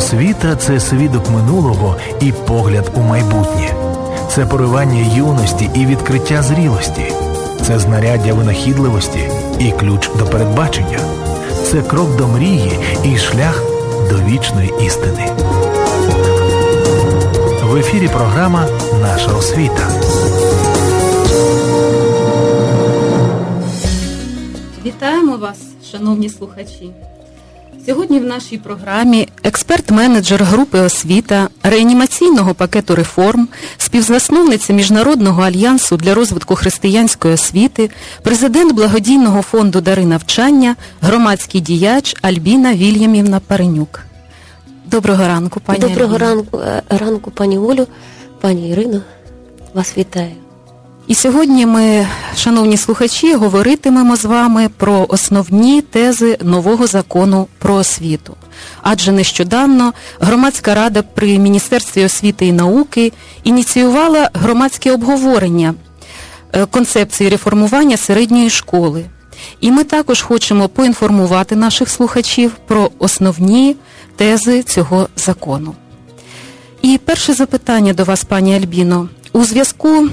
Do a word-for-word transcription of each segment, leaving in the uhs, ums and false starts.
Освіта – це свідок минулого і погляд у майбутнє. Це поривання юності і відкриття зрілості. Це знаряддя винахідливості і ключ до передбачення. Це крок до мрії і шлях до вічної істини. В ефірі програма «Наша освіта». Вітаємо вас, шановні слухачі. Сьогодні в нашій програмі експерт-менеджер групи «Освіта», реанімаційного пакету реформ, співзасновниця Міжнародного альянсу для розвитку християнської освіти, президент благодійного фонду «Дари навчання», громадський діяч Альбіна Вільямівна Паренюк. Доброго ранку, пані Альбіна. Доброго ранку, ранку, пані Олю, пані Ірино, вас вітаю. І сьогодні ми, шановні слухачі, говоритимемо з вами про основні тези нового закону про освіту. Адже нещодавно Громадська рада при Міністерстві освіти і науки ініціювала громадське обговорення концепції реформування середньої школи. І ми також хочемо поінформувати наших слухачів про основні тези цього закону. І перше запитання до вас, пані Альбіно. У зв'язку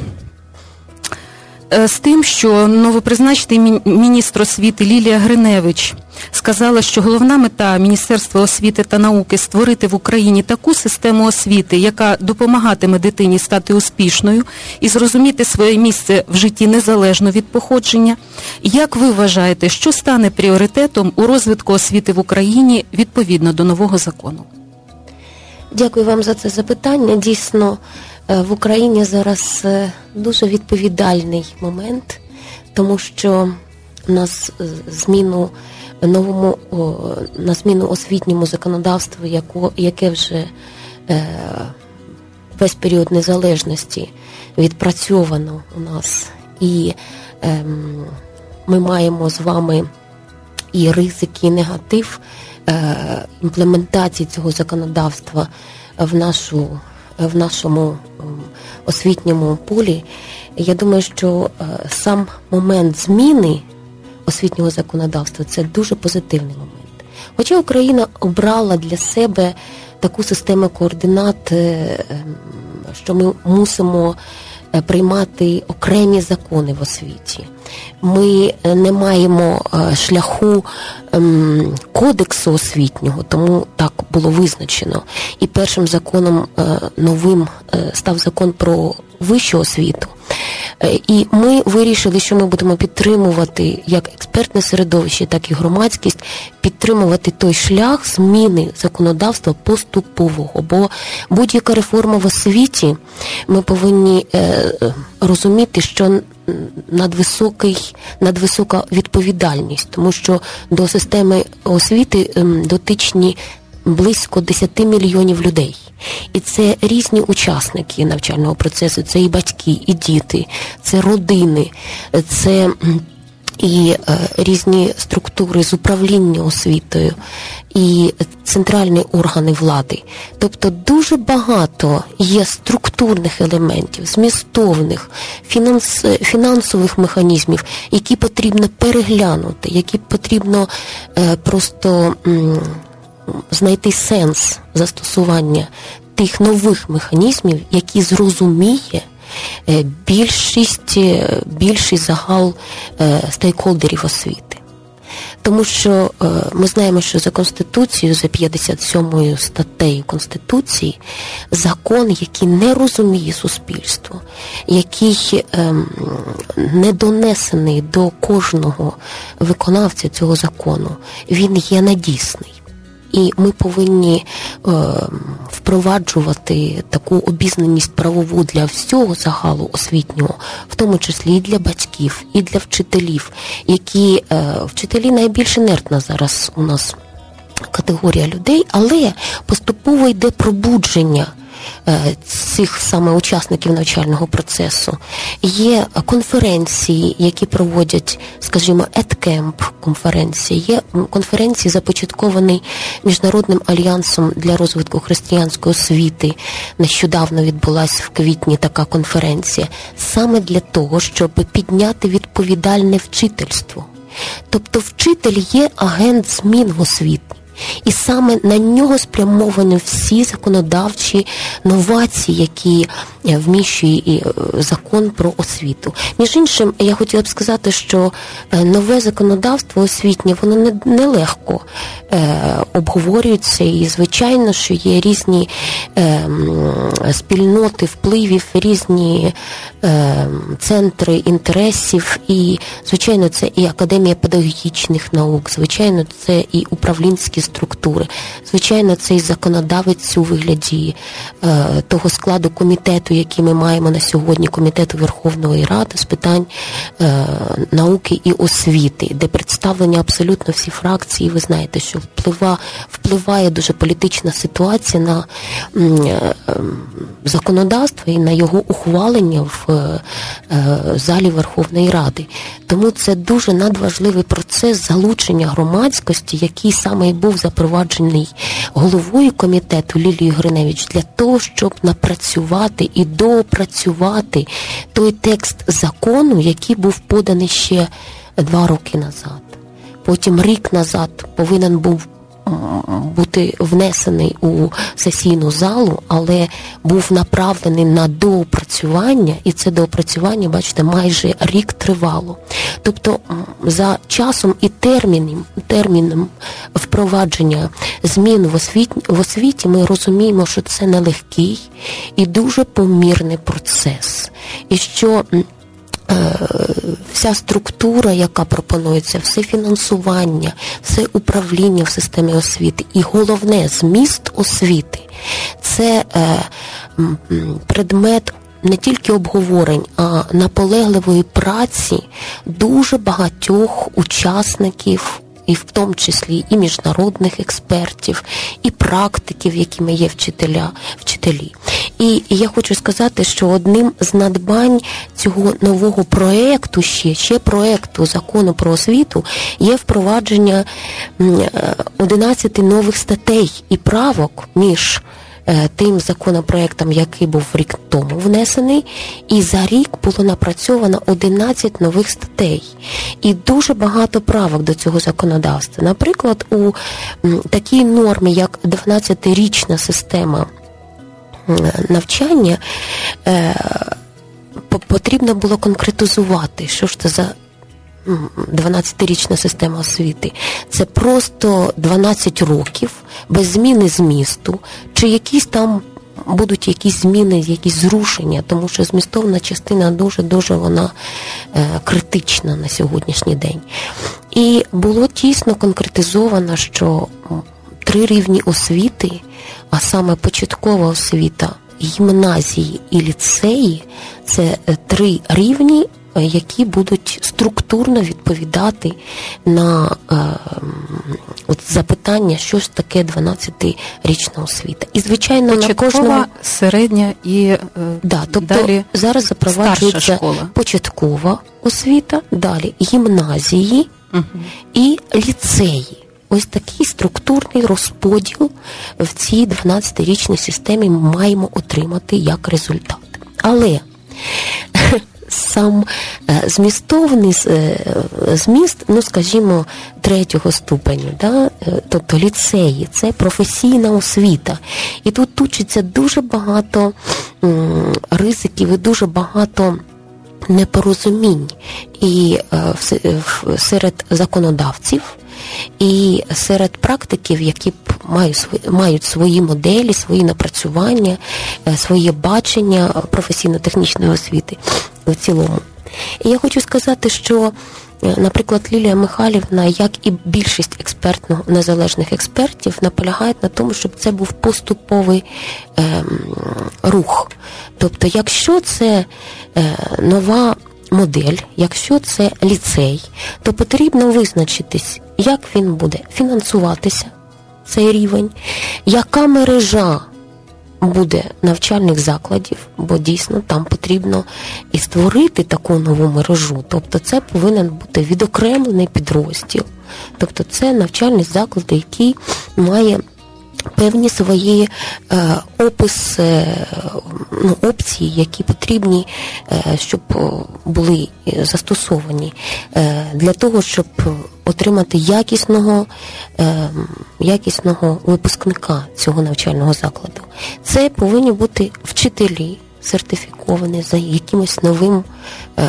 з тим, що новопризначений міністр освіти Лілія Гриневич сказала, що головна мета Міністерства освіти та науки – створити в Україні таку систему освіти, яка допомагатиме дитині стати успішною і зрозуміти своє місце в житті незалежно від походження. Як ви вважаєте, що стане пріоритетом у розвитку освіти в Україні відповідно до нового закону? Дякую вам за це запитання. Дійсно, в Україні зараз дуже відповідальний момент, тому що на зміну новому, на зміну освітньому законодавству, яке вже весь період незалежності відпрацьовано у нас, і ми маємо з вами і ризики, і негатив імплементації цього законодавства в нашу в нашому освітньому полі. Я думаю, що сам момент зміни освітнього законодавства – це дуже позитивний момент. Хоча Україна обрала для себе таку систему координат, що ми мусимо приймати окремі закони в освіті. Ми не маємо шляху кодексу освітнього, тому так було визначено. І першим законом новим став закон про вищу освіту. І ми вирішили, що ми будемо підтримувати як експертне середовище, так і громадськість, підтримувати той шлях зміни законодавства поступового. Бо будь-яка реформа в освіті, ми повинні розуміти, що надвисокий, надвисока відповідальність, тому що до системи освіти дотичні близько десять мільйонів людей. І це різні учасники навчального процесу, це і батьки, і діти, це родини, це і е, різні структури з управління освітою, і центральні органи влади. Тобто дуже багато є структурних елементів, змістовних, фінанс, фінансових механізмів, які потрібно переглянути, які потрібно е, просто м, знайти сенс застосування тих нових механізмів, які зрозуміє більшість, більший загал стейкхолдерів освіти. Тому що ми знаємо, що за Конституцією, за п'ятдесят сьомою статтею Конституції, закон, який не розуміє суспільство, який не донесений до кожного виконавця цього закону, він є недійсний. І ми повинні е, впроваджувати таку обізнаність правову для всього загалу освітнього, в тому числі і для батьків, і для вчителів, які е, вчителі найбільш інертна зараз у нас категорія людей, але поступово йде пробудження цих саме учасників навчального процесу. Є конференції, які проводять, скажімо, едкемп конференції, є конференції, започатковані Міжнародним альянсом для розвитку християнської освіти. Нещодавно відбулася в квітні така конференція, саме для того, щоб підняти відповідальне вчительство. Тобто вчитель є агент змін в освіті. І саме на нього спрямовані всі законодавчі новації, які вміщує закон про освіту. Між іншим, я хотіла б сказати, що нове законодавство освітнє, воно нелегко обговорюється, і, звичайно, що є різні спільноти впливів, різні центри інтересів, і, звичайно, це і Академія педагогічних наук, звичайно, це і управлінські структури, звичайно, це і законодавець у вигляді того складу комітету, який ми маємо на сьогодні, Комітету Верховної Ради з питань е, науки і освіти, де представлені абсолютно всі фракції. Ви знаєте, що вплива, впливає дуже політична ситуація на е, е, законодавство і на його ухвалення в е, е, залі Верховної Ради. Тому це дуже надважливий процес залучення громадськості, який саме і був запроваджений головою комітету Лілією Гриневич для того, щоб напрацювати і доопрацювати той текст закону, який був поданий ще два роки назад. Потім рік назад повинен був бути внесений у сесійну залу, але був направлений на доопрацювання, і це доопрацювання, бачите, майже рік тривало. Тобто за часом і терміном, терміном впровадження змін в освіті, в освіті ми розуміємо, що це нелегкий і дуже помірний процес. І що вся структура, яка пропонується, все фінансування, все управління в системі освіти і головне, зміст освіти – це предмет не тільки обговорень, а наполегливої праці дуже багатьох учасників, і в тому числі і міжнародних експертів, і практиків, якими є вчителя, вчителі. І я хочу сказати, що одним з надбань цього нового проєкту, ще, ще проєкту закону про освіту, є впровадження одинадцяти нових статей і правок між тим законопроектом, який був рік тому внесений, і за рік було напрацьовано одинадцять нових статей. І дуже багато правок до цього законодавства. Наприклад, у такій нормі, як дванадцятирічна система навчання, потрібно було конкретизувати, що ж це за дванадцятирічна система освіти. Це просто дванадцять років без зміни змісту, чи якісь там будуть якісь зміни, якісь зрушення, тому що змістовна частина дуже-дуже вона е, критична на сьогоднішній день. І було тісно конкретизовано, що три рівні освіти, а саме початкова освіта, гімназії і ліцеї, це три рівні, які будуть структурно відповідати на е, от запитання, що ж таке дванадцятирічна освіта. І, звичайно, початкова, на кожному... середня і е, да, тобто далі зараз запроваджується початкова освіта, далі гімназії угу. і ліцеї. Ось такий структурний розподіл в цій дванадцятирічній системі ми маємо отримати як результат. Але сам змістовний зміст, ну, скажімо, третього ступеню, да? Тобто ліцеї, це професійна освіта. І тут учиться дуже багато ризиків і дуже багато непорозумінь і серед законодавців, і серед практиків, які мають свої моделі, свої напрацювання, своє бачення професійно-технічної освіти в цілому. І я хочу сказати, що, наприклад, Лілія Михайлівна, як і більшість експертно незалежних експертів, наполягають на тому, щоб це був поступовий е, рух. Тобто, якщо це е, нова модель, якщо це ліцей, то потрібно визначитись, як він буде фінансуватися, цей рівень, яка мережа буде навчальних закладів, бо дійсно там потрібно і створити таку нову мережу. Тобто це повинен бути відокремлений підрозділ. Тобто це навчальний заклад, який має певні свої е, опис, е, ну, опції, які потрібні, е, щоб були застосовані е, для того, щоб отримати якісного, е, якісного випускника цього навчального закладу. Це повинні бути вчителі, сертифіковані за якимось новим, е,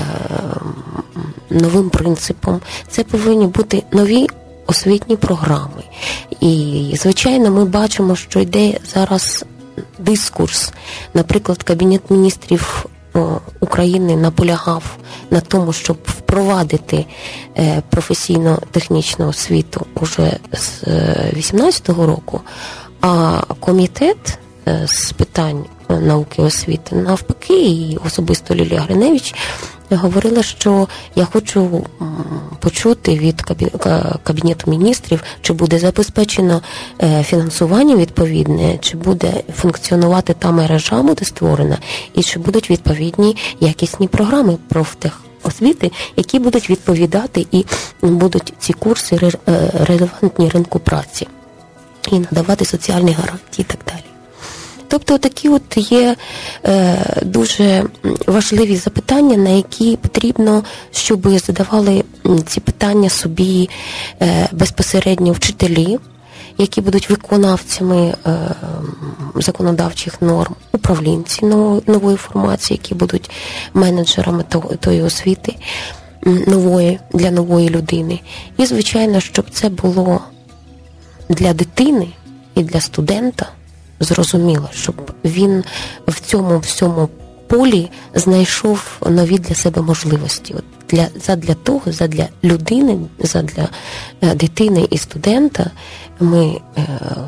новим принципом. Це повинні бути нові освітні програми. І, звичайно, ми бачимо, що йде зараз дискурс. Наприклад, Кабінет міністрів України наполягав на тому, щоб впровадити професійно-технічну освіту уже з вісімнадцятого року, а комітет з питань науки і освіти навпаки, і особисто Лілія Гриневич говорила, що я хочу почути від Кабінету міністрів, чи буде забезпечено фінансування відповідне, чи буде функціонувати та мережа буде створена, і чи будуть відповідні якісні програми профтехосвіти, які будуть відповідати і будуть ці курси релевантні ринку праці і надавати соціальні гарантії і так далі. Тобто такі от є е, дуже важливі запитання, на які потрібно, щоб задавали ці питання собі е, безпосередньо вчителі, які будуть виконавцями е, законодавчих норм, управлінці нової, нової формації, які будуть менеджерами того, тої освіти нової, для нової людини. І, звичайно, щоб це було для дитини і для студента зрозуміло, щоб він в цьому всьому полі знайшов нові для себе можливості. От для, задля того, задля людини, задля дитини і студента ми е,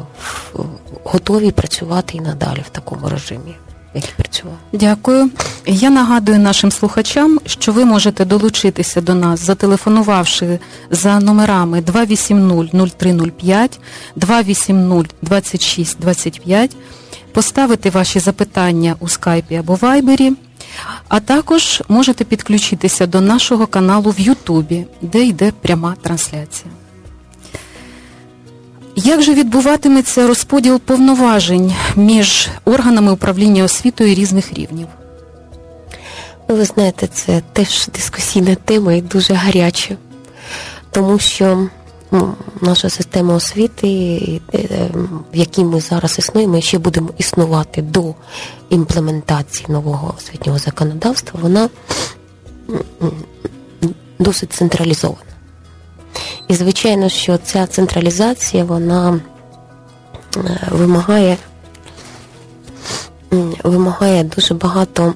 готові працювати і надалі в такому режимі, який працював. Дякую. Я нагадую нашим слухачам, що ви можете долучитися до нас, зателефонувавши за номерами два вісім нуль нуль три нуль п'ять, два вісім нуль двадцять шість двадцять п'ять, поставити ваші запитання у скайпі або вайбері, а також можете підключитися до нашого каналу в Ютубі, де йде пряма трансляція. Як же відбуватиметься розподіл повноважень між органами управління освітою різних рівнів? Ви знаєте, це теж дискусійна тема і дуже гаряча, тому що ну, наша система освіти, в якій ми зараз існуємо і ще будемо існувати до імплементації нового освітнього законодавства, вона досить централізована. І, звичайно, що ця централізація, вона вимагає, вимагає дуже багато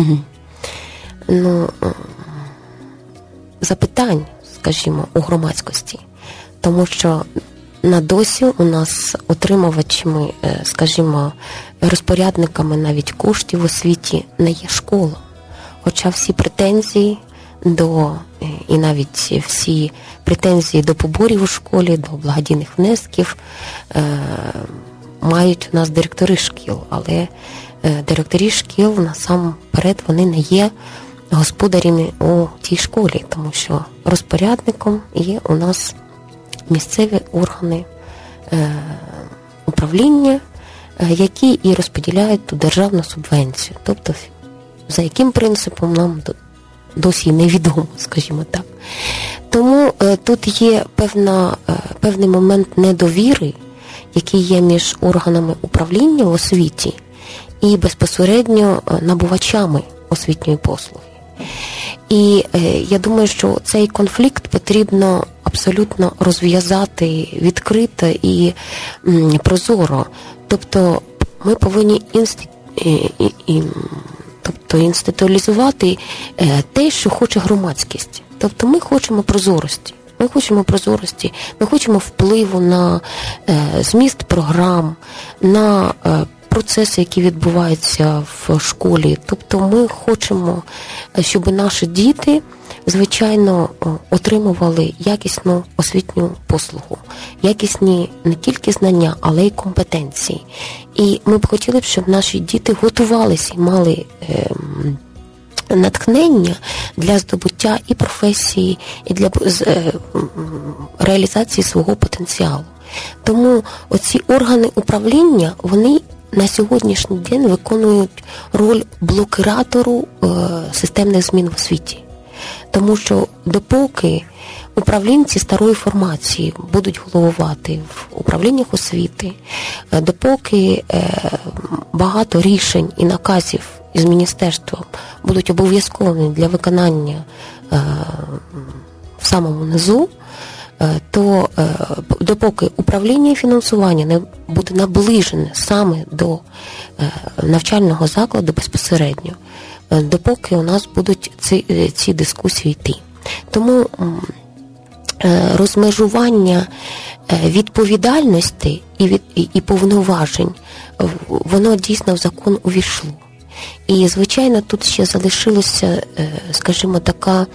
ну, запитань, скажімо, у громадськості. Тому що на досі у нас отримувачами, скажімо, розпорядниками навіть коштів в освіті не є школа. Хоча всі претензії до, і навіть всі претензії до поборів у школі, до благодійних внесків е, мають у нас директори шкіл, але е, директорі шкіл насамперед вони не є господарями у тій школі, тому що розпорядником є у нас місцеві органи е, управління, е, які і розподіляють ту державну субвенцію. Тобто за яким принципом нам досі невідомо, скажімо так. Тому е, тут є певна, е, певний момент недовіри, який є між органами управління в освіті і безпосередньо набувачами освітньої послуги. І е, я думаю, що цей конфлікт потрібно абсолютно розв'язати відкрито і м, прозоро. Тобто ми повинні інсти... і, і, і, тобто інституалізувати е, те, що хоче громадськість. Тобто ми хочемо прозорості. Ми хочемо прозорості, ми хочемо впливу на е, зміст програм, на е, процеси, які відбуваються в школі. Тобто ми хочемо, щоб наші діти, звичайно, отримували якісну освітню послугу, якісні не тільки знання, але й компетенції. І ми б хотіли б, щоб наші діти готувалися і мали е, натхнення для здобуття і професії, і для е, реалізації свого потенціалу. Тому оці органи управління, вони на сьогоднішній день виконують роль блокиратору е, системних змін в освіті. Тому що допоки управлінці старої формації будуть головувати в управліннях освіти, е, допоки е, багато рішень і наказів із міністерства будуть обов'язковими для виконання е, в самому низу, то допоки управління і фінансування не буде наближене саме до навчального закладу безпосередньо, допоки у нас будуть ці, ці дискусії йти. Тому розмежування відповідальності і, від, і повноважень, воно дійсно в закон увійшло. І, звичайно, тут ще залишилося, скажімо, така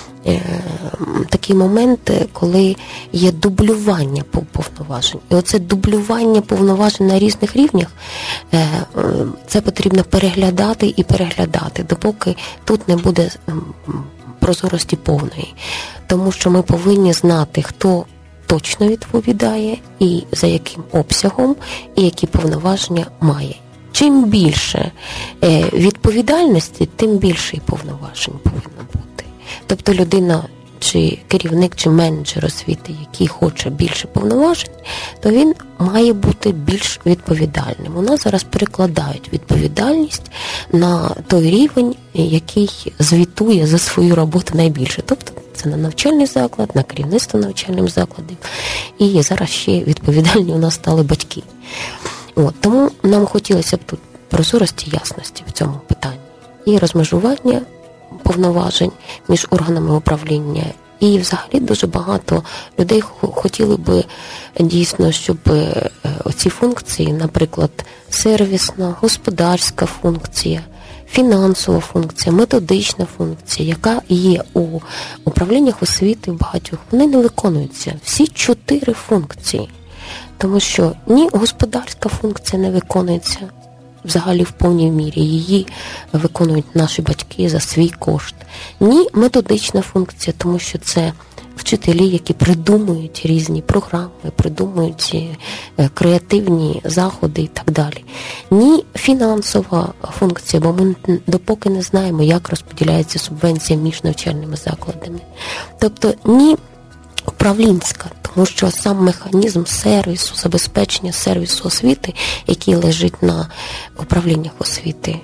такий момент, коли є дублювання повноважень. І оце дублювання повноважень на різних рівнях, це потрібно переглядати і переглядати, допоки тут не буде прозорості повної. Тому що ми повинні знати, хто точно відповідає і за яким обсягом, і які повноваження має. Чим більше відповідальності, тим більше і повноважень повинно бути. Тобто людина, чи керівник, чи менеджер освіти, який хоче більше повноважень, то він має бути більш відповідальним. У нас зараз перекладають відповідальність на той рівень, який звітує за свою роботу найбільше. Тобто це на навчальний заклад, на керівництво навчальним закладів. І зараз ще відповідальні у нас стали батьки. От, тому нам хотілося б тут прозорості, ясності в цьому питанні. І розмежування повноважень між органами управління. І взагалі дуже багато людей хотіли би дійсно, щоб оці функції, наприклад, сервісна, господарська функція, фінансова функція, методична функція, яка є у управліннях освіти багатьох, вони не виконуються. Всі чотири функції. Тому що ні господарська функція не виконується взагалі в повній мірі, її виконують наші батьки за свій кошт. Ні методична функція, тому що це вчителі, які придумують різні програми, придумують креативні заходи і так далі. Ні фінансова функція, бо ми допоки не знаємо, як розподіляється субвенція між навчальними закладами. Тобто ні управлінська, тому що сам механізм сервісу, забезпечення сервісу освіти, який лежить на управліннях освіти,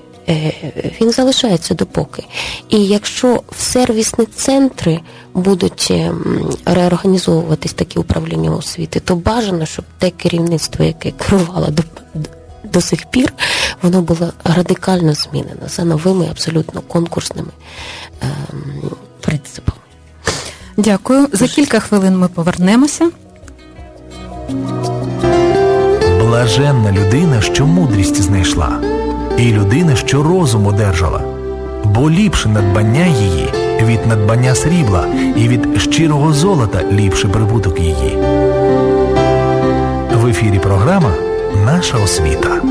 він залишається допоки. І якщо в сервісні центри будуть реорганізовуватись такі управління освіти, то бажано, щоб те керівництво, яке керувало до, до сих пір, воно було радикально змінено за новими, абсолютно конкурсними ем, принципами. Дякую. За кілька хвилин ми повернемося. Блаженна людина, що мудрість знайшла, і людина, що розум одержала, бо ліпше надбання її від надбання срібла, і від щирого золота ліпший прибуток її. В ефірі програма «Наша освіта».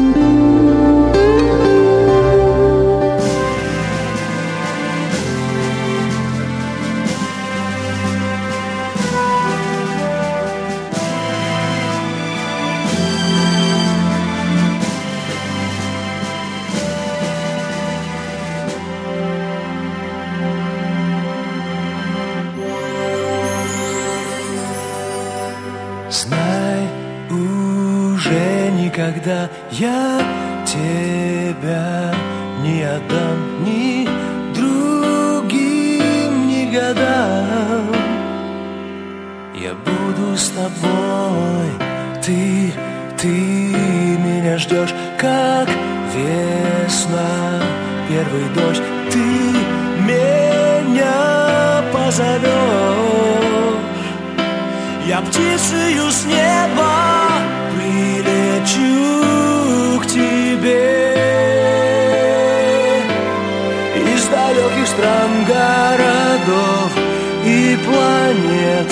Знай, уже никогда я тебя не отдам ни другим, ни годам. Я буду с тобой, ты, ты меня ждешь, как весна, первый дождь. Ты меня позовешь. Я птицею с неба прилечу к тебе. Из далеких стран, городов и планет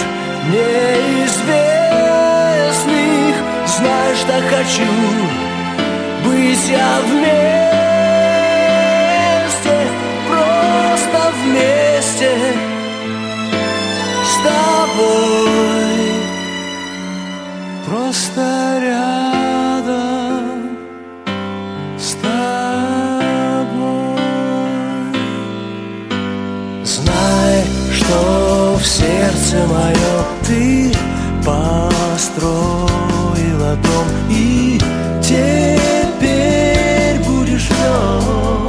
неизвестных, знаешь, так хочу быть я вместе, просто вместе с тобой. просто рядом с тобой. Знай, что в сердце моем ты построила дом, и теперь будешь в нем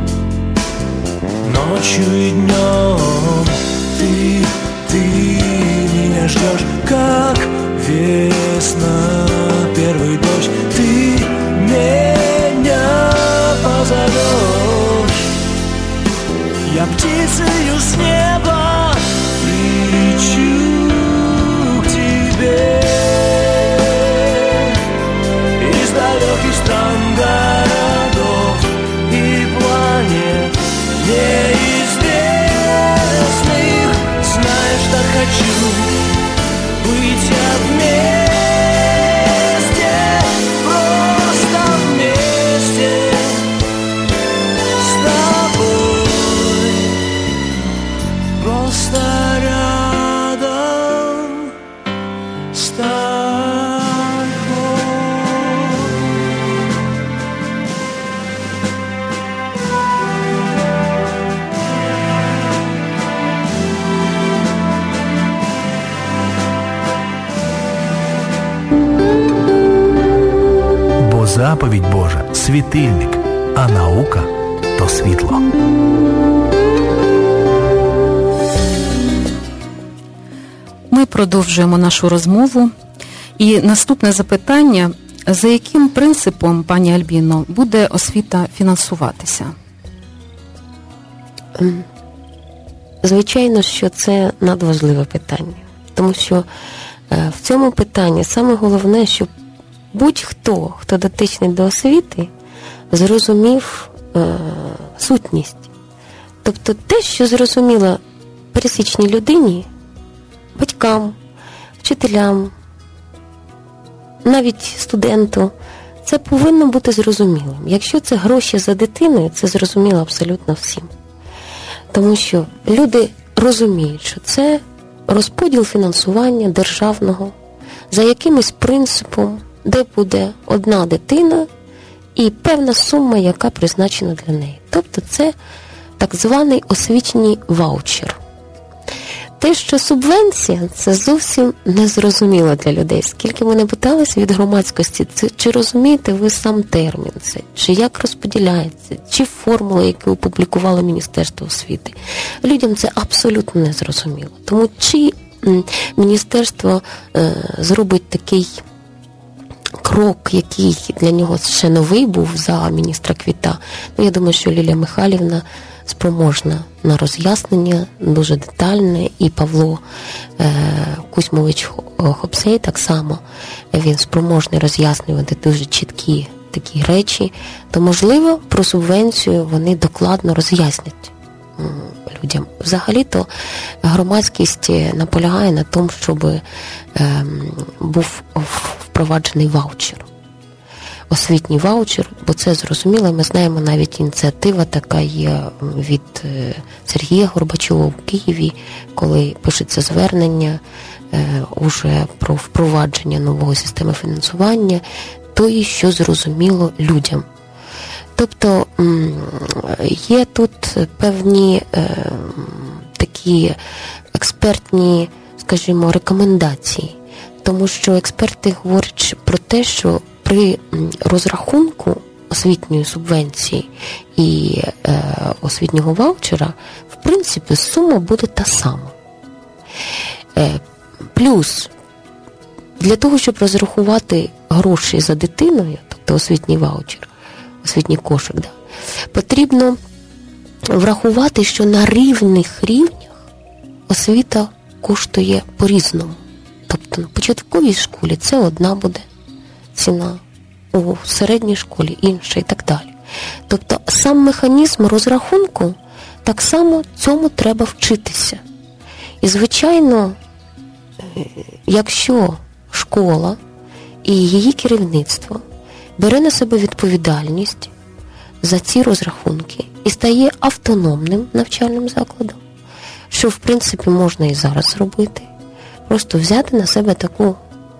ночью и днем. Ты, ты меня ждешь, как весна, первый дождь. Ты меня позовешь, я птицею с неба лечу к тебе. Из далеких стран, городов и планет неизвестных, знаешь, так хочу быть вместе, просто вместе с тобой, просто рядом с тобой. Бо заповідь Божа – світильник, а наука – то світло. Ми продовжуємо нашу розмову. І наступне запитання: за яким принципом, пані Альбіно, буде освіта фінансуватися? Звичайно, що це надважливе питання. Тому що в цьому питанні саме головне, щоб будь-хто, хто дотичний до освіти, зрозумів е, сутність. Тобто те, що зрозуміло пересічній людині, батькам, вчителям, навіть студенту, це повинно бути зрозумілим. Якщо це гроші за дитиною, це зрозуміло абсолютно всім. Тому що люди розуміють, що це розподіл фінансування державного за якимось принципом, де буде одна дитина і певна сума, яка призначена для неї. Тобто це так званий освітній ваучер. Те, що субвенція, це зовсім незрозуміло для людей. Скільки ми не питалися від громадськості, це, чи розумієте ви сам термін це, чи як розподіляється, чи формула, яку опублікувало Міністерство освіти. Людям це абсолютно незрозуміло. Тому чи м, міністерство е, зробить такий крок, який для нього ще новий був за міністра Квіта, ну, я думаю, що Лілія Михайлівна спроможна на роз'яснення, дуже детальне, і Павло е, Кузьмович Хопсей так само, він спроможний роз'яснювати дуже чіткі такі речі, то, можливо, про субвенцію вони докладно роз'яснять людям. Взагалі-то громадськість наполягає на тому, щоб е, був впроваджений ваучер. Освітній ваучер, бо це зрозуміло, ми знаємо, навіть ініціатива така є від Сергія Горбачова в Києві, коли пишеться звернення е, уже про впровадження нової системи фінансування, тої, що зрозуміло людям. Тобто є тут певні е, такі експертні, скажімо, рекомендації, тому що експерти говорять про те, що при розрахунку освітньої субвенції і е, освітнього ваучера, в принципі, сума буде та сама. Е, плюс, для того, щоб розрахувати гроші за дитиною, тобто освітній ваучер, освітній кошик, да, потрібно врахувати, що на рівних рівнях освіта коштує по-різному. Тобто на початковій школі це одна буде ціна, у середній школі інша і так далі. Тобто сам механізм розрахунку, так само цьому треба вчитися. І, звичайно, якщо школа і її керівництво бере на себе відповідальність за ці розрахунки і стає автономним навчальним закладом, що, в принципі, можна і зараз зробити, просто взяти на себе таку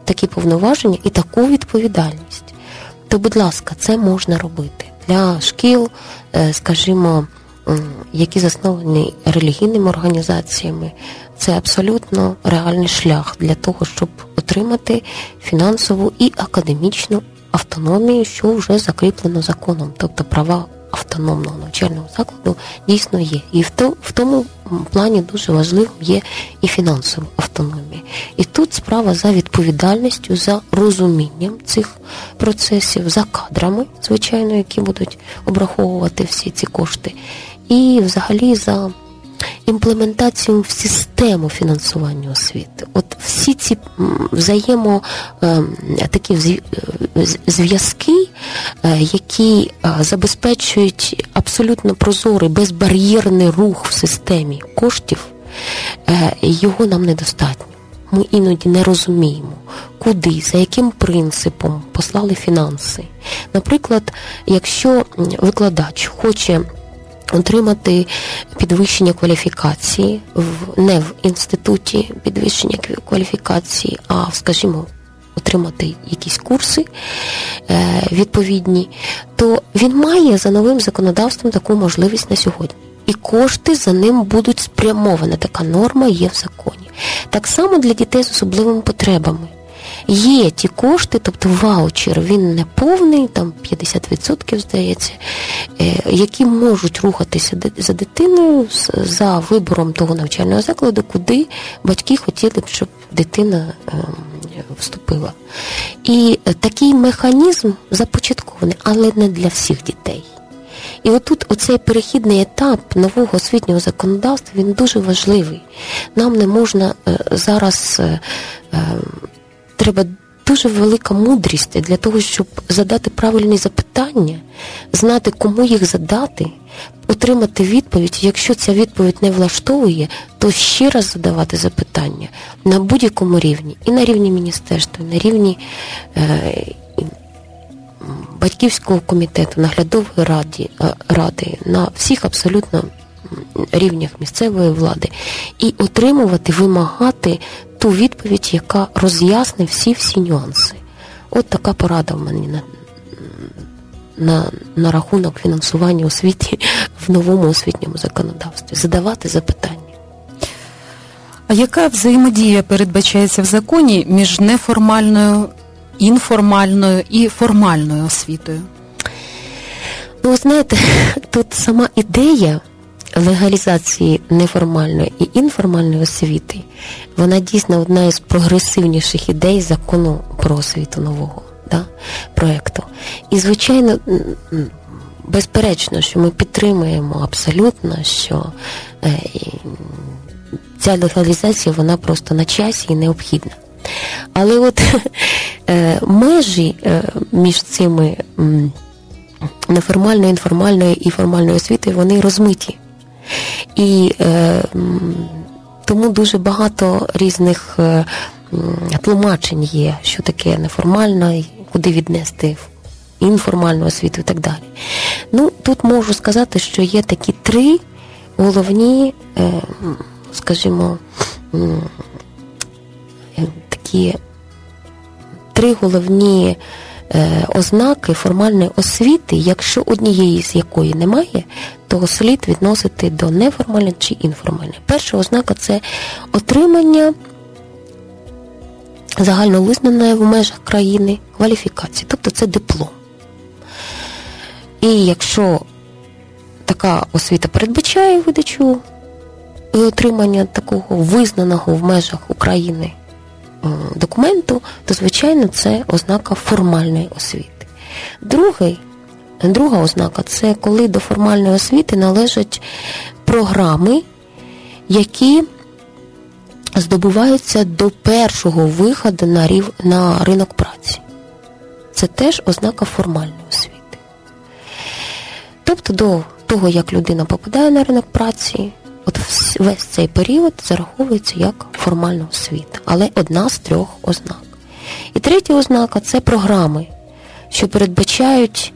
такі повноваження і таку відповідальність, то, будь ласка, це можна робити. Для шкіл, скажімо, які засновані релігійними організаціями, це абсолютно реальний шлях для того, щоб отримати фінансову і академічну автономію, що вже закріплено законом, тобто права автономного навчального закладу дійсно є. І в, то, в тому плані дуже важливим є і фінансова автономія. І тут справа за відповідальністю, за розумінням цих процесів, за кадрами, звичайно, які будуть обраховувати всі ці кошти, і взагалі за імплементацію в систему фінансування освіти. От всі ці взаємо такі зв'язки, які забезпечують абсолютно прозорий, безбар'єрний рух в системі коштів, його нам недостатньо. Ми іноді не розуміємо, куди, за яким принципом послали фінанси. Наприклад, якщо викладач хоче отримати підвищення кваліфікації в, не в інституті підвищення кваліфікації, а, скажімо, отримати якісь курси е, відповідні, то він має за новим законодавством таку можливість на сьогодні. І кошти за ним будуть спрямовані. Така норма є в законі. Так само для дітей з особливими потребами. Є ті кошти, тобто ваучер, він не повний, там п'ятдесят відсотків, здається, які можуть рухатися за дитиною за вибором того навчального закладу, куди батьки хотіли б, щоб дитина вступила. І такий механізм започаткований, але не для всіх дітей. І отут оцей перехідний етап нового освітнього законодавства, він дуже важливий. Нам не можна зараз... Треба дуже велика мудрість для того, щоб задати правильні запитання, знати, кому їх задати, отримати відповідь. Якщо ця відповідь не влаштовує, то ще раз задавати запитання на будь-якому рівні. І на рівні міністерства, і на рівні е, батьківського комітету, наглядової ради, ради, на всіх абсолютно рівнях місцевої влади. І отримувати, вимагати ту відповідь, яка роз'яснить всі-всі нюанси. От така порада в мене на, на, на рахунок фінансування освіти в новому освітньому законодавстві. Задавати запитання. А яка взаємодія передбачається в законі між неформальною, інформальною і формальною освітою? Ну, ви знаєте, тут сама ідея легалізації неформальної і інформальної освіти, вона дійсно одна із прогресивніших ідей закону про освіту нового, да, проєкту. І, звичайно, безперечно, що ми підтримуємо абсолютно, що е, ця легалізація, вона просто на часі і необхідна. Але от е, межі е, між цими м, неформальною, інформальною і формальною освітою, вони розмиті. І е, тому дуже багато різних е, тлумачень є, що таке неформальна, куди віднести інформальну освіту і так далі. Ну, тут можу сказати, що є такі три головні, е, скажімо, е, такі три головні е, ознаки формальної освіти, якщо однієї з якої немає, то слід відносити до неформальної чи інформальної. Перша ознака – це отримання загальновизнаної в межах країни кваліфікації, тобто це диплом. І якщо така освіта передбачає видачу і отримання такого визнаного в межах України документу, то, звичайно, це ознака формальної освіти. Другий Друга ознака – це коли до формальної освіти належать програми, які здобуваються до першого виходу на, рів... на ринок праці. Це теж ознака формальної освіти. Тобто до того, як людина попадає на ринок праці, от весь цей період зараховується як формальна освіта, але одна з трьох ознак. І третя ознака – це програми, що передбачають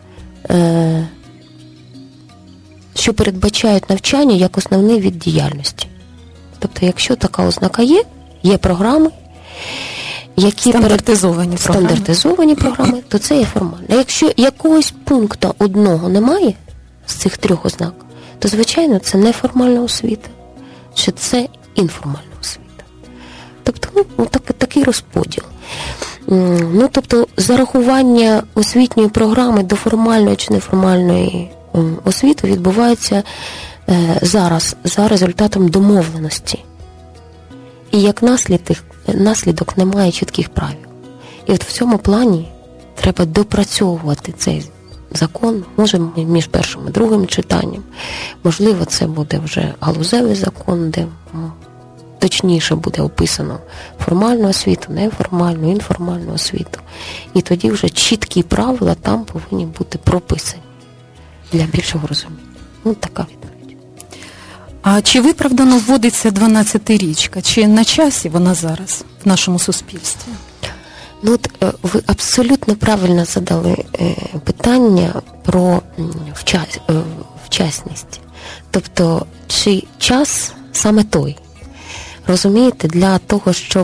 що передбачають навчання як основний вид діяльності. Тобто, якщо така ознака є, є програми, які стандартизовані, перед... програми. стандартизовані програми, то це є формально. Якщо якогось пункту одного немає з цих трьох ознак, то, звичайно, це неформальна освіта, чи це інформальна освіта. Тобто, ну, так, такий розподіл. Ну, тобто, зарахування освітньої програми до формальної чи неформальної освіти відбувається е, зараз за результатом домовленості. І як наслідок, наслідок немає чітких правил. І от в цьому плані треба допрацьовувати цей закон, може між першим і другим читанням. Можливо, це буде вже галузевий закон, де точніше буде описано формальну освіту, неформальну, інформальну освіту. І тоді вже чіткі правила там повинні бути прописані для більшого розуміння. Ну, така відповідь. А чи виправдано вводиться дванадцятирічка? Чи на часі вона зараз в нашому суспільстві? Ну, от ви абсолютно правильно задали питання про вчас, вчасність. Тобто, чи час саме той? Розумієте, для того, щоб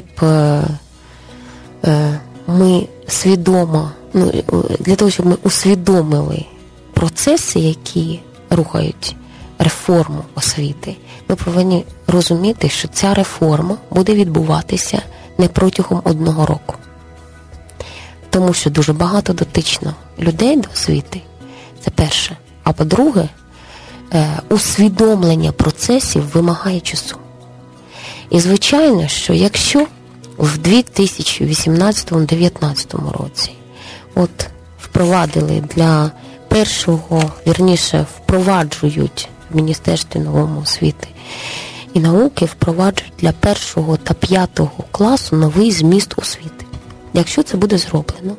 ми свідомо, ну, для того, щоб ми усвідомили процеси, які рухають реформу освіти, ми повинні розуміти, що ця реформа буде відбуватися не протягом одного року. Тому що дуже багато дотично людей до освіти, це перше. А по-друге, усвідомлення процесів вимагає часу. І звичайно, що якщо в дві тисячі вісімнадцятому-дев'ятнадцятому році от впровадили для першого, вірніше, впроваджують в Міністерстві новому освіти і науки, впроваджують для першого та п'ятого класу новий зміст освіти. Якщо це буде зроблено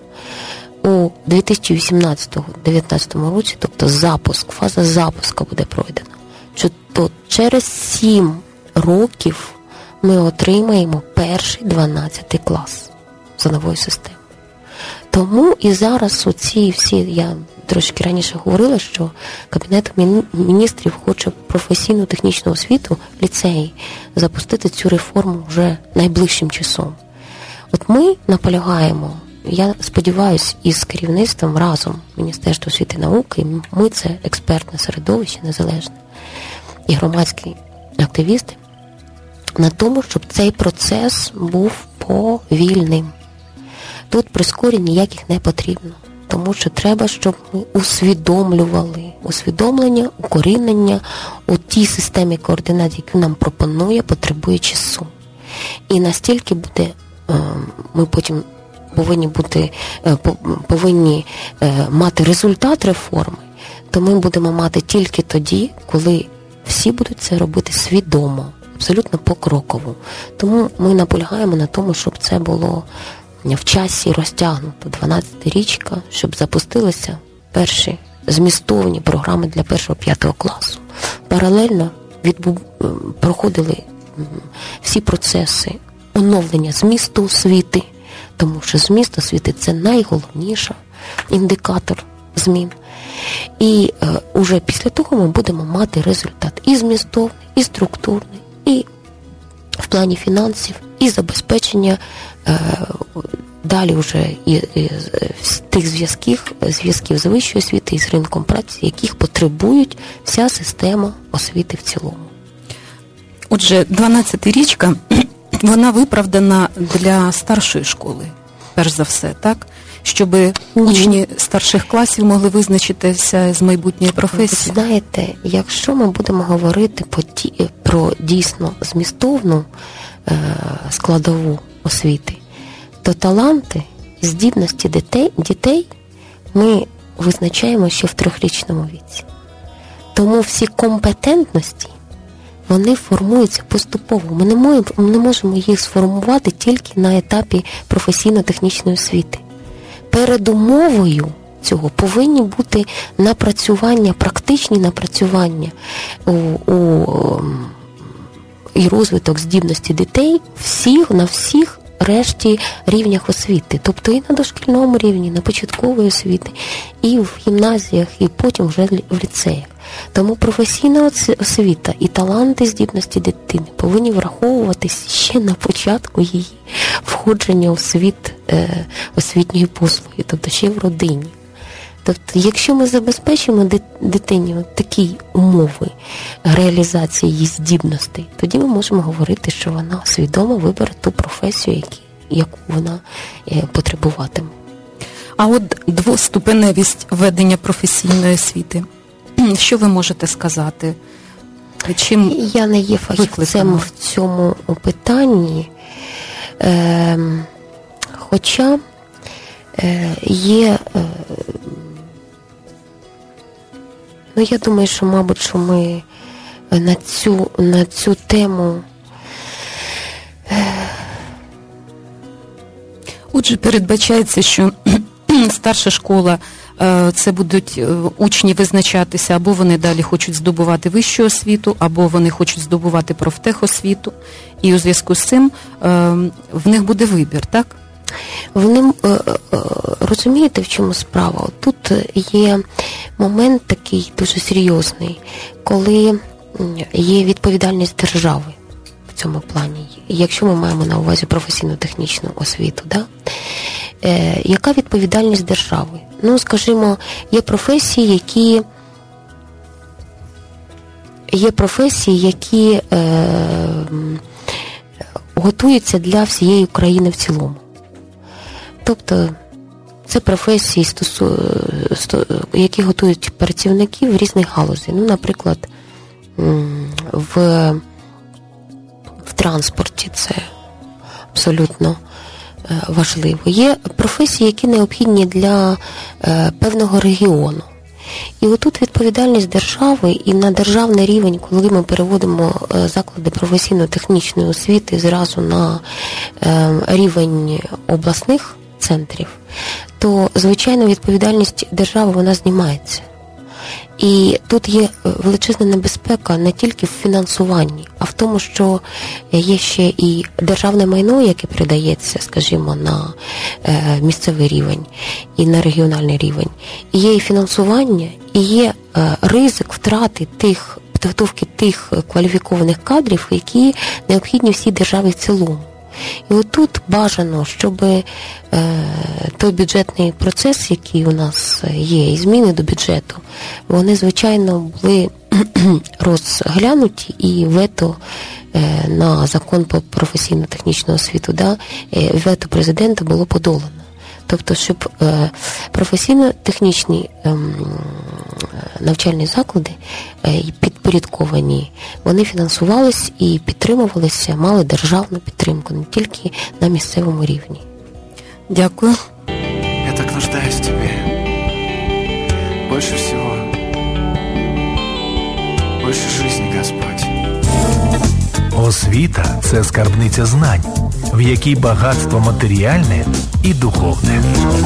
у дві тисячі вісімнадцятому-дев'ятнадцятому році, тобто запуск, фаза запуску буде пройдена, то через сім років ми отримаємо перший дванадцятий клас за новою системою. Тому і зараз оці всі, я трошки раніше говорила, що Кабінет міністрів хоче професійну технічну освіту, ліцеї, запустити цю реформу вже найближчим часом. От ми наполягаємо, я сподіваюся, із керівництвом разом Міністерства освіти і науки, ми це експертне середовище незалежне і громадські активісти, на тому, щоб цей процес був повільним. Тут прискорень ніяких не потрібно, тому що треба, щоб ми усвідомлювали. Усвідомлення, укорінення у тій системі координат, яку нам пропонує, потребує часу. І настільки буде, ми потім повинні бути, повинні мати результат реформи, то ми будемо мати тільки тоді, коли всі будуть це робити свідомо, абсолютно покроково. Тому ми наполягаємо на тому, щоб це було в часі розтягнуто, дванадцятирічка, щоб запустилися перші змістовні програми для першого-п'ятого класу. Паралельно відбув... проходили всі процеси оновлення змісту освіти, тому що зміст освіти – це найголовніший індикатор змін. І е, уже після того ми будемо мати результат і змістовний, і структурний, і в плані фінансів, і забезпечення е, далі вже і, і, тих зв'язків, зв'язків з вищою освіти і з ринком праці, яких потребують вся система освіти в цілому. Отже, дванадцятирічка, вона виправдана для старшої школи, перш за все, так? Щоб учні старших класів могли визначитися з майбутньої професії. Ви знаєте, якщо ми будемо говорити про дійсно змістовну е, складову освіти, то таланти, здібності дітей, дітей ми визначаємо ще в трьохрічному віці. Тому всі компетентності, вони формуються поступово. Ми не можемо, ми не можемо їх сформувати тільки на етапі професійно-технічної освіти. Передумовою цього повинні бути напрацювання, практичні напрацювання у, у, і розвиток здібності дітей всіх, на всіх решті рівнях освіти, тобто і на дошкільному рівні, на початкової освіти, і в гімназіях, і потім вже в ліцеях. Тому професійна освіта і таланти, здібності дитини повинні враховуватись ще на початку її входження у світ е, освітньої послуги, тобто ще в родині. Тобто, якщо ми забезпечимо дитині такі умови реалізації її здібностей, тоді ми можемо говорити, що вона свідомо вибере ту професію, які, яку вона е, потребуватиме. А от двоступеневість ведення професійної освіти, що ви можете сказати? Чим Я не є фахівцем в цьому питанні, е, хоча е, є, е, ну я думаю, що, мабуть, що ми на цю, на цю тему е, отже, передбачається, що старша школа, це будуть учні визначатися, або вони далі хочуть здобувати вищу освіту, або вони хочуть здобувати профтехосвіту. І у зв'язку з цим в них буде вибір, так? Вони, розумієте, в чому справа? Тут є момент такий дуже серйозний, коли є відповідальність держави в цьому плані. Якщо ми маємо на увазі професійно-технічну освіту, да? Е, яка відповідальність держави? Ну, скажімо, є професії, які є професії, які е, готуються для всієї України в цілому. Тобто це професії, стосу, сто, які готують працівників різних галузей. Ну, наприклад, в, в транспорті це абсолютно важливо. Є професії, які необхідні для е, певного регіону. І отут відповідальність держави, і на державний рівень, коли ми переводимо е, заклади професійно-технічної освіти зразу на е, рівень обласних центрів, то, звичайно, відповідальність держави, вона знімається. І тут є величезна небезпека не тільки в фінансуванні, а в тому, що є ще і державне майно, яке передається, скажімо, на місцевий рівень і на регіональний рівень. І є і фінансування, і є ризик втрати тих, підготовки тих кваліфікованих кадрів, які необхідні всій державі в цілому. І отут бажано, щоб е, той бюджетний процес, який у нас є, і зміни до бюджету, вони, звичайно, були розглянуті, і вето е, на закон про професійно-технічну освіту, да, е, вето президента було подолано. Тобто, щоб е, професійно-технічні е, навчальні заклади е, підпорядковані, вони фінансувались і підтримувалися, мали державну підтримку, не тільки на місцевому рівні. Дякую. Я так нуждаюсь в тебе. Больше всего. Больше жизни, Господь. Освіта – це скарбниця знань, в якій багатство матеріальне і духовне.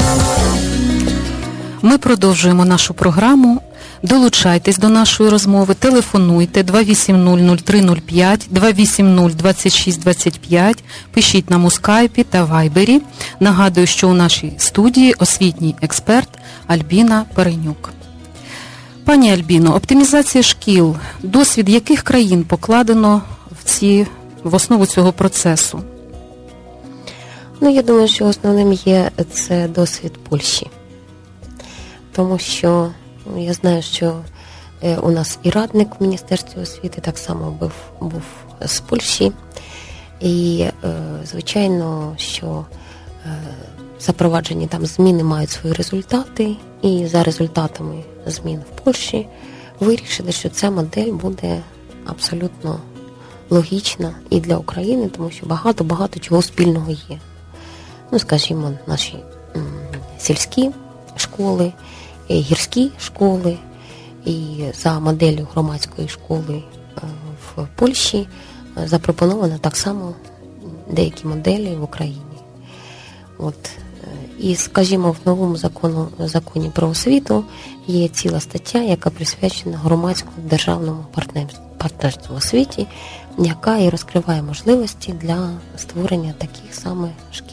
Ми продовжуємо нашу програму. Долучайтесь до нашої розмови, телефонуйте два вісім нуль нуль три нуль п'ять, два вісім нуль двадцять шість двадцять п'ять, пишіть нам у скайпі та вайбері. Нагадую, що у нашій студії освітній експерт Альбіна Перенюк. Пані Альбіно, оптимізація шкіл, досвід яких країн покладено в, ці, в основу цього процесу? Ну, я думаю, що основним є це досвід Польщі. Тому що я знаю, що у нас і радник в Міністерстві освіти так само був, був з Польщі. І, звичайно, що запроваджені там зміни мають свої результати. І за результатами змін в Польщі вирішили, що ця модель буде абсолютно логічна і для України, тому що багато-багато чого спільного є. Ну, скажімо, наші м, сільські школи, гірські школи, і за моделлю громадської школи в Польщі запропоновано так само деякі моделі в Україні. От. І, скажімо, в новому закону, законі про освіту є ціла стаття, яка присвячена громадському державному партнерству в освіті. яка і розкриває можливості для створення таких саме шкіл.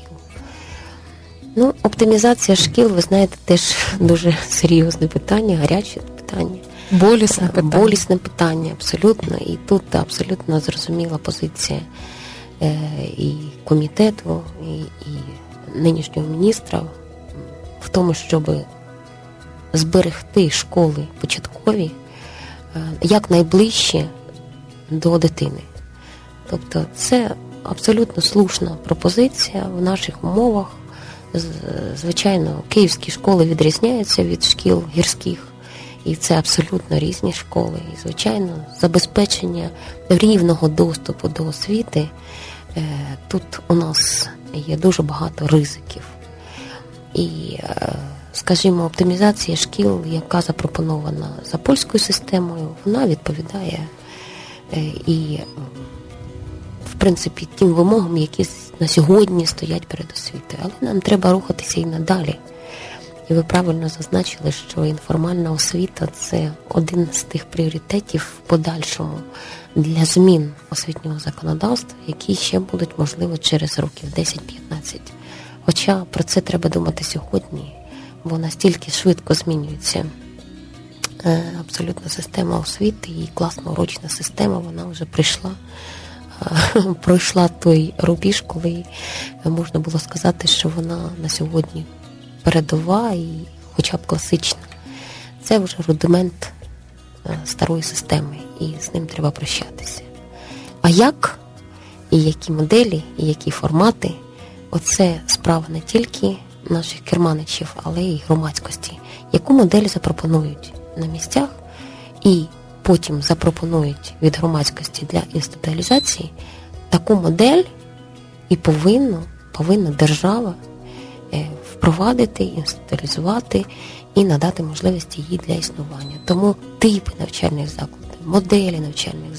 Ну, оптимізація шкіл, ви знаєте, теж дуже серйозне питання, гаряче питання. Болісне питання. Болісне питання, абсолютно. І тут абсолютно зрозуміла позиція е, і комітету, і, і нинішнього міністра в тому, щоб зберегти школи початкові е, якнайближче до дитини. Тобто це абсолютно слушна пропозиція в наших умовах. Звичайно, київські школи відрізняються від шкіл гірських, і це абсолютно різні школи. І, звичайно, забезпечення рівного доступу до освіти, тут у нас є дуже багато ризиків. І, скажімо, оптимізація шкіл, яка запропонована за польською системою, вона відповідає і, в принципі, тим вимогам, які на сьогодні стоять перед освітою. Але нам треба рухатися і надалі. І ви правильно зазначили, що інформальна освіта – це один з тих пріоритетів в подальшому для змін освітнього законодавства, які ще будуть, можливо, через років десять-п'ятнадцять. Хоча про це треба думати сьогодні, бо настільки швидко змінюється абсолютно система освіти, і класно-урочна система, вона вже прийшла, пройшла той рубіж, коли можна було сказати, що вона на сьогодні передова і хоча б класична. Це вже рудимент старої системи, і з ним треба прощатися. А як, і які моделі, і які формати, оце справа не тільки наших керманичів, але й громадськості. Яку модель запропонують на місцях і потім запропонують від громадськості для інституалізації, таку модель і повинна, повинна держава впровадити, інституалізувати і надати можливості їй для існування. Тому типи навчальних закладів, моделі навчальних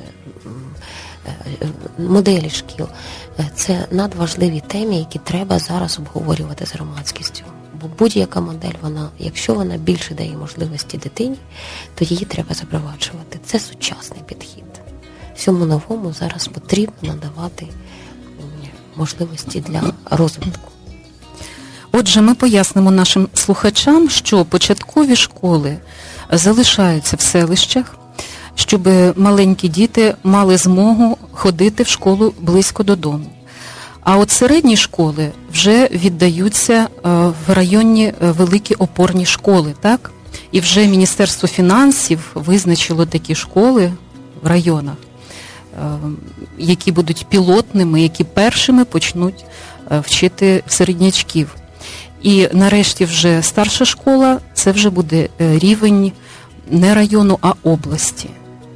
моделі шкіл – це надважливі теми, які треба зараз обговорювати з громадськістю. Бо будь-яка модель, вона, якщо вона більше дає можливості дитині, то її треба запроваджувати. Це сучасний підхід. Всьому новому зараз потрібно надавати можливості для розвитку. Отже, ми пояснимо нашим слухачам, що початкові школи залишаються в селищах, щоб маленькі діти мали змогу ходити в школу близько додому. А от середні школи вже віддаються в районні великі опорні школи, так? І вже Міністерство фінансів визначило такі школи в районах, які будуть пілотними, які першими почнуть вчити середнячків. І нарешті вже старша школа, це вже буде рівень не району, а області.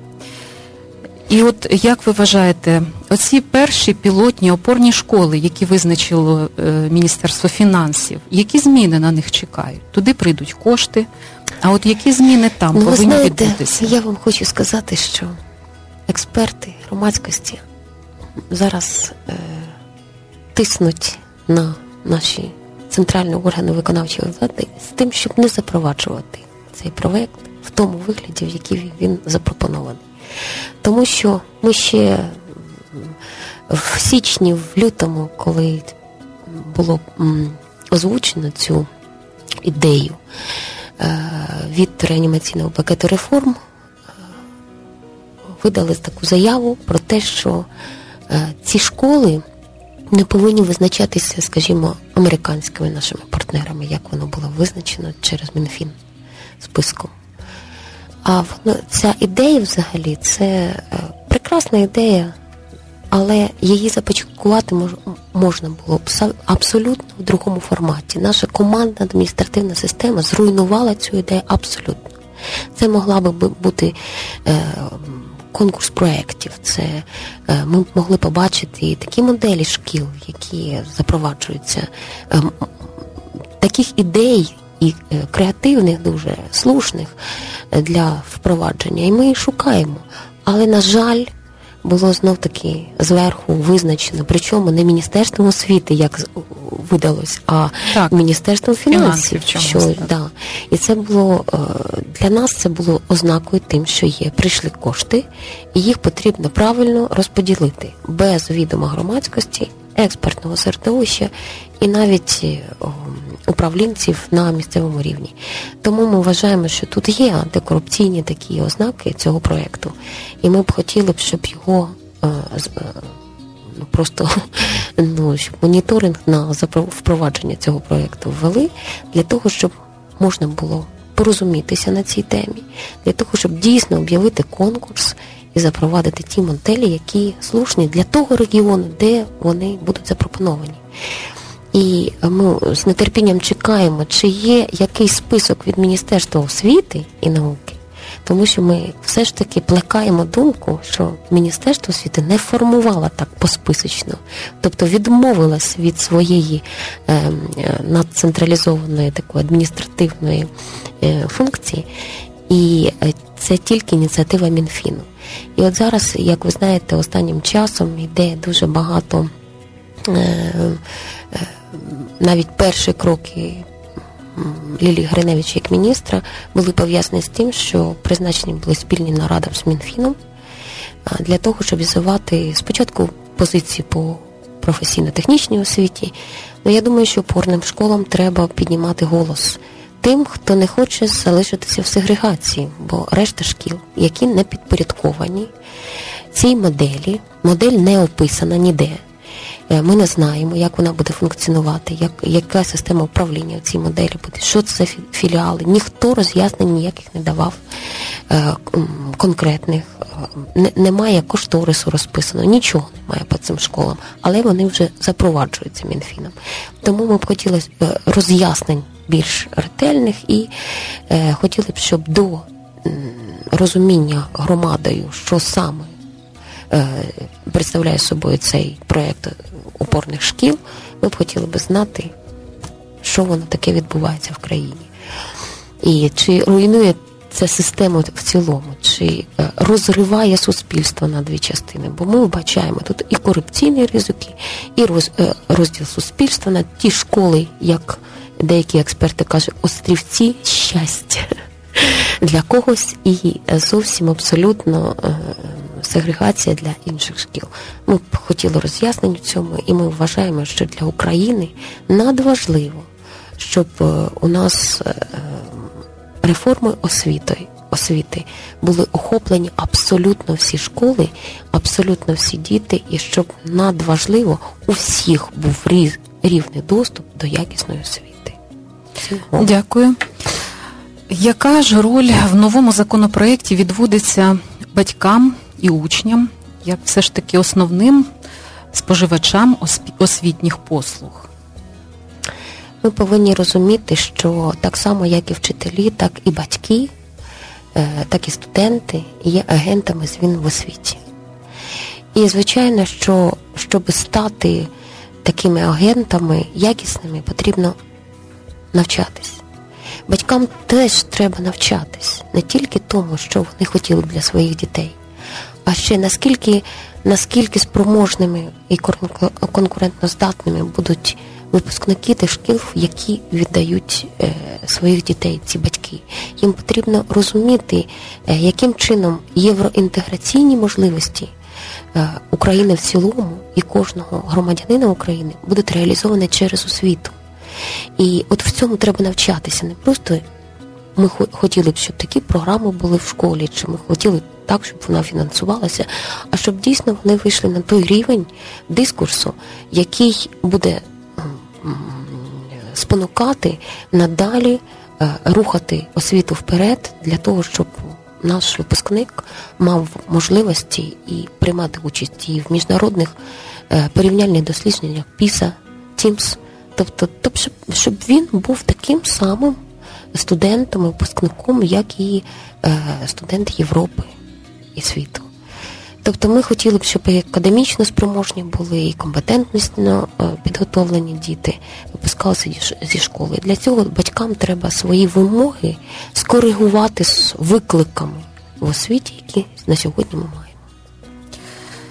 І от як ви вважаєте, оці перші пілотні опорні школи, які визначило Міністерство фінансів, які зміни на них чекають? Туди прийдуть кошти, а от які зміни там ну, повинні знаєте, відбутися? Я вам хочу сказати, що експерти громадськості зараз е, тиснуть на наші центральні органи виконавчої влади з тим, щоб не запроваджувати цей проект в тому вигляді, в який він запропонований. Тому що ми ще в січні, в лютому, коли було озвучено цю ідею від реанімаційного пакету реформ, видали таку заяву про те, що ці школи не повинні визначатися, скажімо, американськими нашими партнерами, як воно було визначено через Мінфін списком. А ця ідея взагалі, це прекрасна ідея, але її започаткувати мож, можна було б абсолютно в другому форматі. Наша командна адміністративна система зруйнувала цю ідею абсолютно. Це могла би бути е, конкурс проєктів, це е, ми могли побачити і такі моделі шкіл, які запроваджуються, е, таких ідей, і креативних, дуже слушних для впровадження. І ми їх шукаємо. Але, на жаль, було знов-таки зверху визначено, причому не Міністерством освіти, як видалось, а так, Міністерством фінансів. фінансів що, да. І це було, для нас це було ознакою тим, що є, прийшли кошти, і їх потрібно правильно розподілити, без відома громадськості, експертного середовища і навіть управлінців на місцевому рівні. Тому ми вважаємо, що тут є антикорупційні такі ознаки цього проєкту, і ми б хотіли б, щоб його ну, просто ну, щоб моніторинг на впровадження цього проєкту ввели, для того, щоб можна було порозумітися на цій темі, для того, щоб дійсно об'явити конкурс і запровадити ті моделі, які слушні для того регіону, де вони будуть запропоновані. І ми з нетерпінням чекаємо, чи є якийсь список від Міністерства освіти і науки, тому що ми все ж таки плекаємо думку, що Міністерство освіти не формувало так посписочно, тобто відмовилось від своєї е, надцентралізованої такої адміністративної е, функції, і це тільки ініціатива Мінфіну. І от зараз, як ви знаєте, останнім часом йде дуже багато, е, е, навіть перші кроки Лілії Гриневич як міністра були пов'язані з тим, що призначені були спільні наради з Мінфіном для того, щоб візувати спочатку позиції по професійно-технічній освіті. Ну, я думаю, що опорним школам треба піднімати голос тим, хто не хоче залишитися в сегрегації, бо решта шкіл, які не підпорядковані цій моделі, модель не описана ніде. Ми не знаємо, як вона буде функціонувати, як, яка система управління в цій моделі буде, що це за філіали. Ніхто роз'яснень ніяких не давав е, конкретних. Не, немає кошторису розписано, нічого немає по цим школам, але вони вже запроваджуються Мінфіном. Тому ми б хотіли роз'яснень більш ретельних і е, хотіли б, щоб до е, розуміння громадою, що саме е, представляє собою цей проєкт опорних шкіл, ми б хотіли б знати, що воно таке відбувається в країні. І чи руйнує ця система в цілому, чи розриває суспільство на дві частини. Бо ми вбачаємо тут і корупційні ризики, і роз, розділ суспільства на ті школи, як деякі експерти кажуть, острівці щастя для когось і зовсім абсолютно сегрегація для інших шкіл. Ми б хотіли роз'яснень у цьому, і ми вважаємо, що для України надважливо, щоб у нас реформи освіти, освіти були охоплені абсолютно всі школи, абсолютно всі діти, і щоб надважливо у всіх був рівний доступ до якісної освіти. Цього. Дякую. Яка ж роль в новому законопроєкті відводиться батькам і учням, як все ж таки основним споживачам освітніх послуг? Ми повинні розуміти, що так само, як і вчителі, так і батьки, так і студенти є агентами змін в освіті. І, звичайно, що щоб стати такими агентами якісними, потрібно навчатись. Батькам теж треба навчатись, не тільки тому, що вони хотіли б для своїх дітей, а ще наскільки, наскільки спроможними і конкурентноздатними будуть випускники тих шкіл, які віддають е, своїх дітей, ці батьки. Їм потрібно розуміти, е, яким чином євроінтеграційні можливості е, України в цілому і кожного громадянина України будуть реалізовані через освіту. І от в цьому треба навчатися. Не просто ми хотіли б, щоб такі програми були в школі, чи ми хотіли так, щоб вона фінансувалася, а щоб дійсно вони вийшли на той рівень дискурсу, який буде спонукати надалі рухати освіту вперед для того, щоб наш випускник мав можливості і приймати участь і в міжнародних порівняльних дослідженнях піса, тімс, тобто, тобто щоб, щоб він був таким самим студентом, випускником, як і студенти Європи і світу. Тобто ми хотіли б, щоб і академічно спроможні були, і компетентнісно підготовлені діти випускалися зі школи. Для цього батькам треба свої вимоги скоригувати з викликами в освіті, які на сьогодні ми маємо.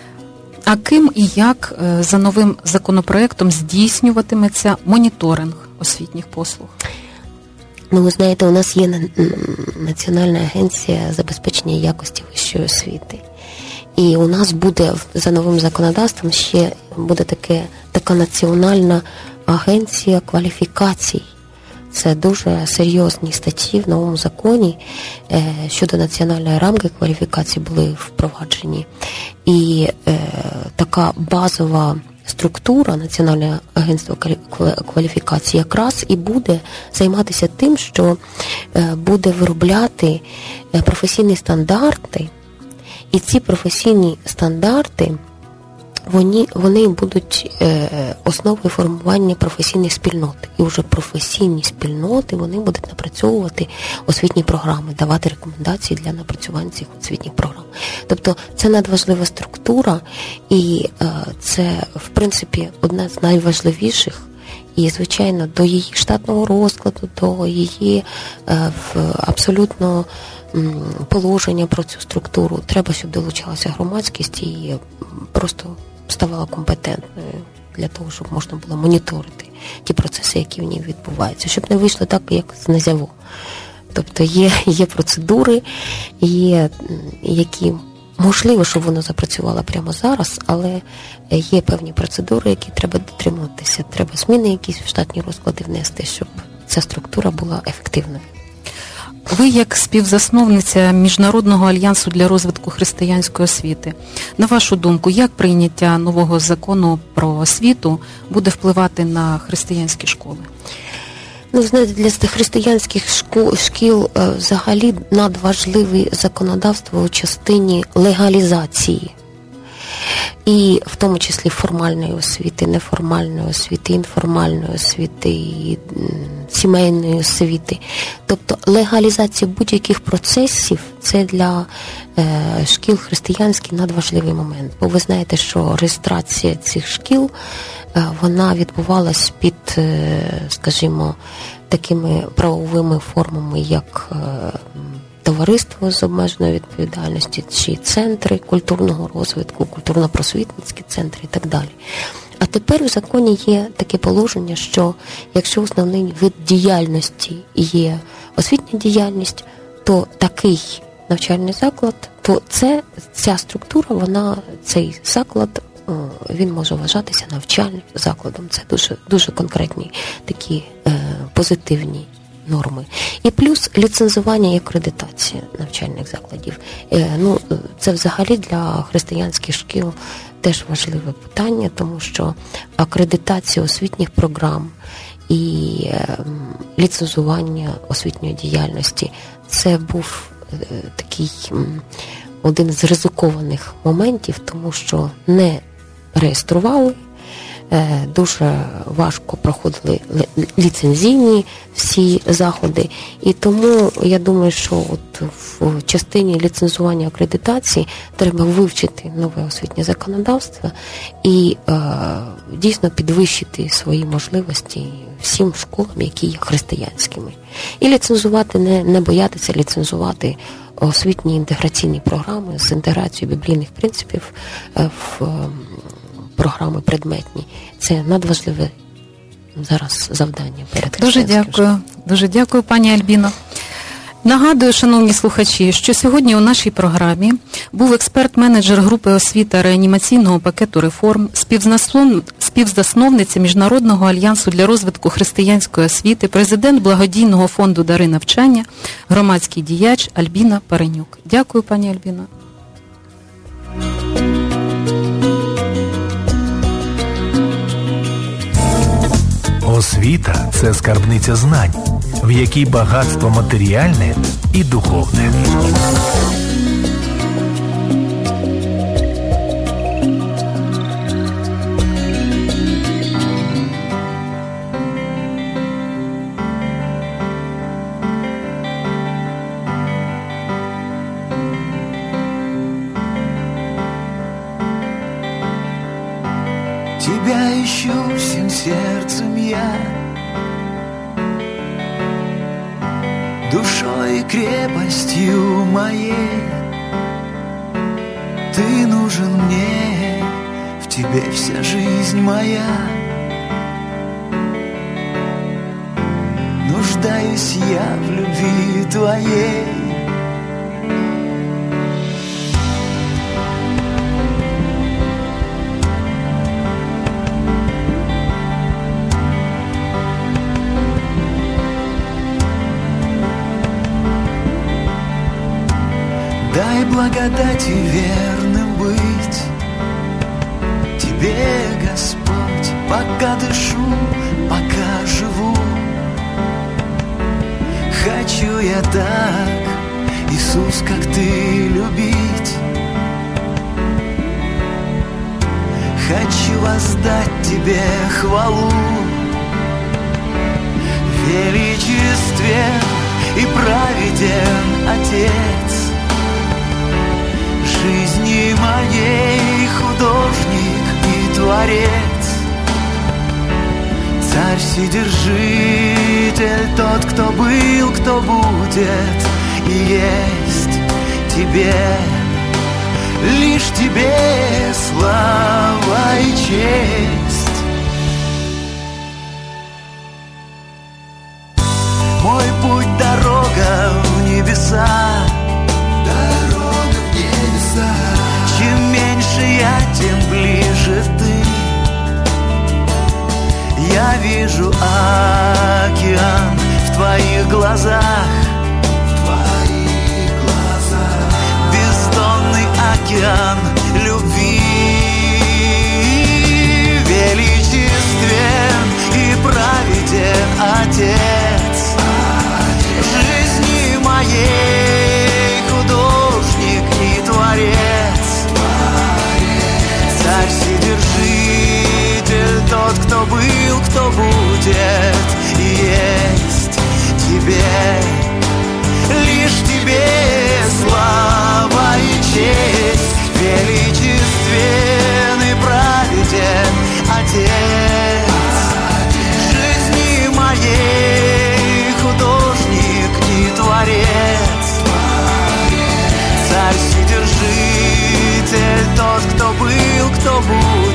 А ким і як за новим законопроектом здійснюватиметься моніторинг освітніх послуг? Ну, ви знаєте, у нас є Національна агенція забезпечення якості вищої освіти. І у нас буде за новим законодавством ще буде таке, така національна агенція кваліфікацій. Це дуже серйозні статті в новому законі щодо національної рамки кваліфікацій були впроваджені. І е, така базова структура Національного агентства кваліфікації якраз і буде займатися тим, що буде виробляти професійні стандарти, і ці професійні стандарти вони, вони будуть е, основою формування професійної спільноти. І вже професійні спільноти вони будуть напрацьовувати освітні програми, давати рекомендації для напрацювання цих освітніх програм. Тобто це надважлива структура, і е, це, в принципі, одна з найважливіших. І, звичайно, до її штатного розкладу, до її е, в абсолютно м, положення про цю структуру треба, щоб долучалася громадськість і просто ставала компетентною для того, щоб можна було моніторити ті процеси, які в ній відбуваються, щоб не вийшло так, як з НАЗЯВО. Тобто є, є процедури, є, які можливо, щоб воно запрацювало прямо зараз, але є певні процедури, які треба дотримуватися. Треба зміни якісь в штатні розклади внести, щоб ця структура була ефективною. Ви, як співзасновниця Міжнародного альянсу для розвитку християнської освіти, на вашу думку, як прийняття нового закону про освіту буде впливати на християнські школи? Ну, знаєте, для християнських шкіл, шкіл взагалі надважливе законодавство у частині легалізації. І в тому числі формальної освіти, неформальної освіти, інформальної освіти, і сімейної освіти. Тобто легалізація будь-яких процесів – це для е, шкіл християнських надважливий момент. Бо ви знаєте, що реєстрація цих шкіл, е, вона відбувалась під, е, скажімо, такими правовими формами, як е, товариство з обмеженою відповідальністю, чи центри культурного розвитку, культурно-просвітницькі центри і так далі. А тепер в законі є таке положення, що якщо основний вид діяльності є освітня діяльність, то такий навчальний заклад, то це, ця структура, вона, цей заклад, він може вважатися навчальним закладом. Це дуже, дуже конкретні такі е, позитивні норми. І плюс ліцензування і акредитація навчальних закладів. Е, ну, це взагалі для християнських шкіл теж важливе питання, тому що акредитація освітніх програм і е, ліцензування освітньої діяльності – це був е, такий м, один з ризикованих моментів, тому що не реєстрували, е, дуже важко проходили ліцензійні всі заходи. І тому я думаю, що от в частині ліцензування акредитації треба вивчити нове освітнє законодавство і е, дійсно підвищити свої можливості всім школам, які є християнськими. І ліцензувати, не, не боятися ліцензувати освітні інтеграційні програми з інтеграцією біблійних принципів в програми предметні. Це надважливе зараз завдання перед християнським. Дуже дякую. Школом. Дуже дякую, пані Альбіно. Нагадую, шановні слухачі, що сьогодні у нашій програмі був експерт-менеджер групи освіта реанімаційного пакету реформ, співзасновниця Міжнародного альянсу для розвитку християнської освіти, президент благодійного фонду «Дари навчання», громадський діяч Альбіна Паренюк. Дякую, пані Альбіно. Освіта – це скарбниця знань, в якій багатство матеріальне і духовне. Тебя ищу всем сердцем я, душой и крепостью моей. Ты нужен мне, тебе вся жизнь моя. Нуждаюсь я в любви твоей. Дай благодати верным быть тебе, Господь, пока дышу, пока живу. Хочу я так, Иисус, как ты, любить. Хочу воздать тебе хвалу, величествен и праведен Отец жизни моей, художник и творец, царь вседержитель, тот, кто был, кто будет и есть. Тебе, лишь тебе слава и честь. Мой путь — дорога в небеса. Чем меньше я, тем ближе ты. Я вижу океан в твоих глазах, в твоих глазах. Бездонный океан любви. Величествен и праведен Отец жизни моей, художник и творец, царь вседержитель, тот, кто был, кто будет и есть. Тебе, лишь тебе слава и честь. Величествен и праведен Отец жизни моей, художник и творец, царь вседержитель, тот, кто был, кто будет